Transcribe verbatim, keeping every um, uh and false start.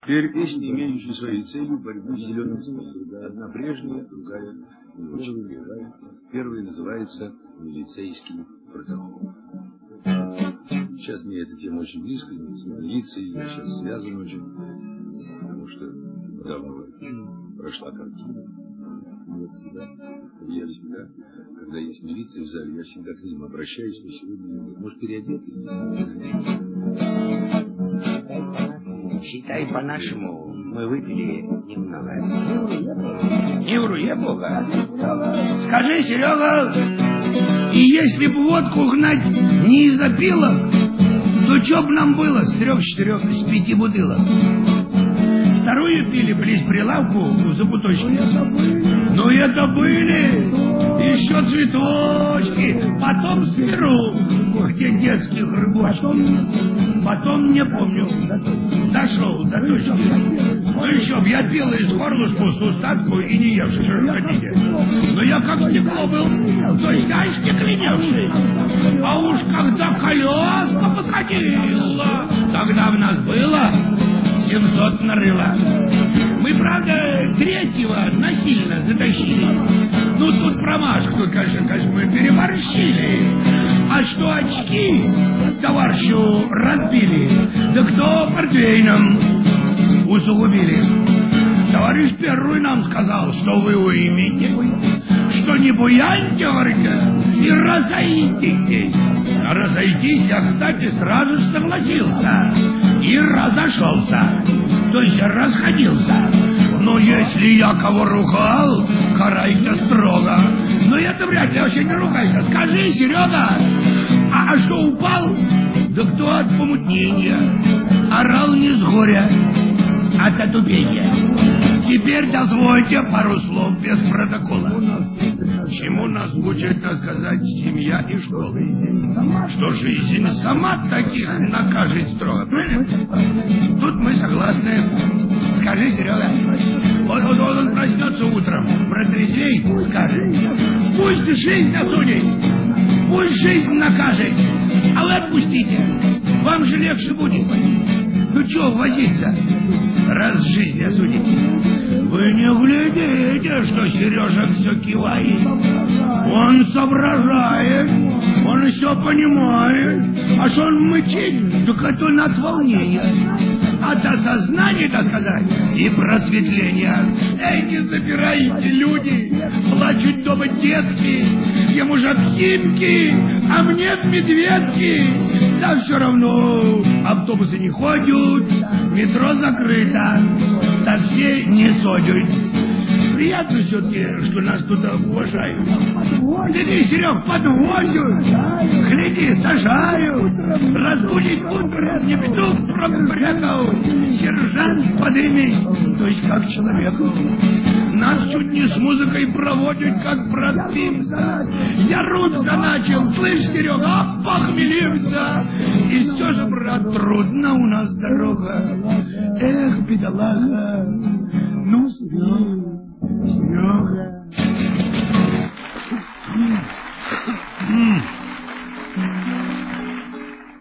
Теперь песни, имеющие своей целью борьбу с зеленым цветом. Одна прежняя, другая не очень первая. Первая называется «Милицейский протокол». Сейчас мне эта тема очень близка, с милицией, я сейчас связан очень, потому что давно прошла картина. Вот всегда, я всегда, когда есть милиция в зале, я всегда к ним обращаюсь, но сегодня, может, переодеты? Считай по-нашему, мы выпили немного. Не вру, я Бога. Скажи, Серега, и если б водку гнать не из опилок, то что б нам было с трех-четырех, с пяти бутылок? Вторую пили близ прилавку за буточки. Ну это были еще цветочки. Потом сверху, где детские рыбочки. Потом, не помню, дошел до точки. Ну еще б я пил из горлышку с устатку и не евший широкодите. Но я как стекло был, то есть ай стекленевший. А уж когда коляска подкатила, тогда в нас было семьсот нарыла. Мы, правда, третьего насильно затащили. Ну, тут промашку, конечно, конечно, мы переборщили. А что очки товарищу разбили, да кто портвейном усугубили. Товарищ первый нам сказал, что вы уймите, что не буяньте, говорите, и разойдитесь. А разойтись я, кстати, сразу же согласился и разошелся, то есть расходился. Но если я кого ругал, карайте строго. Но это вряд ли, вообще не ругайся. Скажи, Серега, а, а что упал? Да кто от помутнения? Орал не с горя, от отупения. Теперь дозвольте пару слов без протокола. Чему нас учат, так сказать, семья и школа? Что жизнь сама таких накажет строго, правильно? Тут мы согласны. Скажи, Серега, вот, вот, вот он проснется утром, протрезвей, скажет. Пусть жизнь осудит, пусть жизнь накажет, а вы отпустите, вам же легче будет. Ну что возиться, раз жизнь осудите? Вы не глядите, что Сережа все кивает. Он соображает, он все понимает. А что он мычит, так это от волнения. От осознания, так сказать, и просветления. Эти запираете люди, плачут дома детки, ем уже обхимки, а мне медведки. Да все равно автобусы не ходят, метро закрыто, такси не содят. Приятно все-таки, что нас тут уважают. Гляди, Серег, подвозят, гляди, сажают, разбудить утро, не петух пропрятал, сержант подымет, то есть как человеку. Нас чуть не с музыкой проводят, как продвинься. Я рудся начал, слышь, Серега, похмелился. И все же, брат, трудно у нас дорога. Эх, бедолага, ну, Серега, Серега.